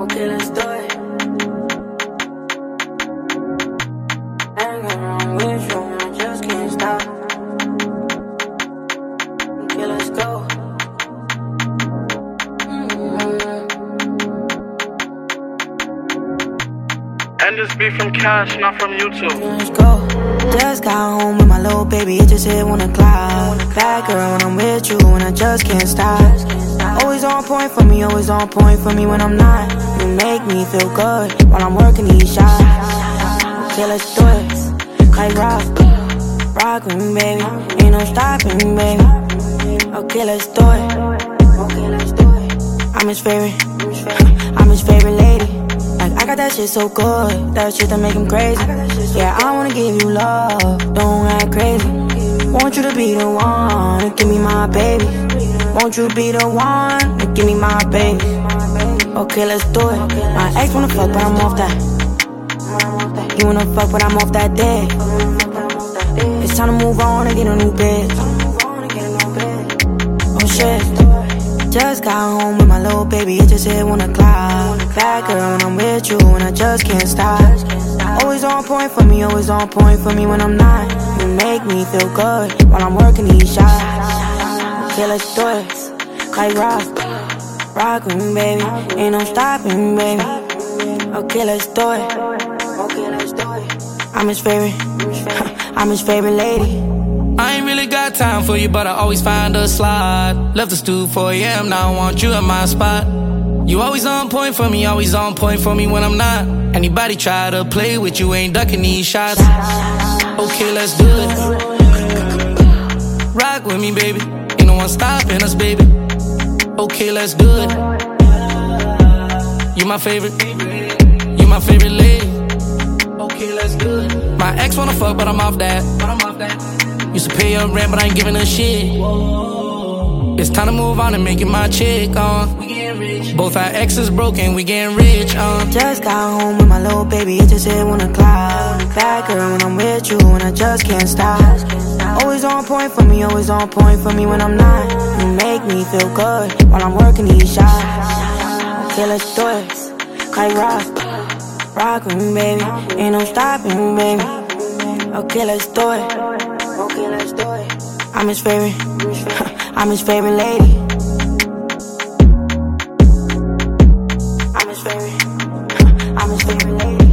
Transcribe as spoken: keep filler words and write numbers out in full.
Okay, let's do it. Ain't nothing wrong with you, and I just can't stop. Okay, let's go. And this be from Cash, not from YouTube. Okay, let's go. Just got home with my little baby, it just hit on a cloud. Bad girl when I'm with you, and I just can't stop. Always on point for me, always on point for me when I'm not. You make me feel good while I'm working these shots. Okay, let's do it. Like rock, rock with me, baby. Ain't no stopping, baby. Okay, let's do it. Okay, let's do it. I'm his favorite, I'm his favorite lady. Like, I got that shit so good, that shit that make him crazy. Yeah, I wanna give you love, don't act crazy. Want you to be the one to give me my baby. Want you to be the one to give me my baby. Okay, let's do it. My ex wanna fuck, but I'm off that. You wanna fuck, but I'm off that day. It's time to move on and get a new bitch. Oh shit. Just got home with my little baby, it just hit on a cloud. Bad girl when I'm with you, and I just can't stop. Always on point for me, always on point for me when I'm not. You make me feel good while I'm working these shots. Okay, let's do it. Like rock, rock with me, baby. Ain't no stopping, baby. Okay, let's do it. Okay, let's do it. I'm his favorite, I'm his favorite lady. I ain't really got time for you, but I always find a slot. Left the stool four a m, now I want you at my spot. You always on point for me, always on point for me when I'm not. Anybody try to play with you, ain't ducking these shots. Okay, let's do it. Rock with me, baby. Ain't no one stopping us, baby. Okay, let's do it. You my favorite, you my favorite lady. Okay, let's do it. My ex wanna fuck, but I'm off that. But I'm off that. Used to pay her rent, but I ain't giving her shit. It's time to move on and make it my chick, uh. We getting rich. Both our exes broken, we getting rich, uh. Just got home with my little baby, it just hit on a cloud. Bad girl when I'm with you, and I just can't stop. Always on point for me, always on point for me when I'm not. You make me feel good while I'm working these shots. Okay, let's do it. Like rock, rock with me, baby. Ain't no stopping, baby. Okay, let's do it. Okay, let's do it. I'm his favorite, I'm his favorite lady. I'm his favorite, I'm his favorite lady.